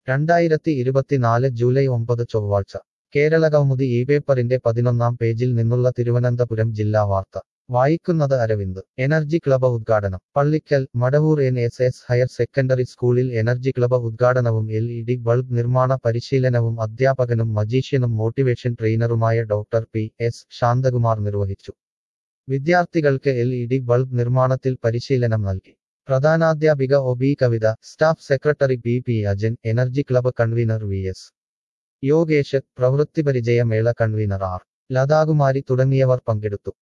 2024 July 9 ചൊവ്വാഴ്ച കേരളകൗമുദി ഈ പേപ്പറിന്റെ 11-ാം പേജിൽ നിന്നുള്ള തിരുവനന്തപുരം ജില്ലാ വാർത്ത വായിക്കുന്നത് അരവിന്ദ് എനർജി ക്ലബ് ഉദ്ഘാടനം Pallikkal Madavoor NSS higher secondary സ്കൂളിൽ എനർജി ക്ലബ് ഉദ്ഘാടനവും LED ബൾബ് നിർമ്മാണ പരിശീലനവും അധ്യാപകനും മജീഷ്യനും മോട്ടിവേഷൻ ട്രെയിനറുമായ ഡോക്ടർ PS ശാന്തകുമാർ നിർവഹിച്ചു. വിദ്യാർത്ഥികൾക്ക് LED ബൾബ് നിർമ്മാണത്തിൽ പരിശീലനം നൽകി. പ്രധാനാധ്യാപിക OB കവിത, staff secretary BP Ajan, energy club convener VS Yogesh, പ്രവൃത്തിപരിചയ മേള കൺവീനർ R ലതാകുമാരി തുടങ്ങിയവർ പങ്കെടുത്തു.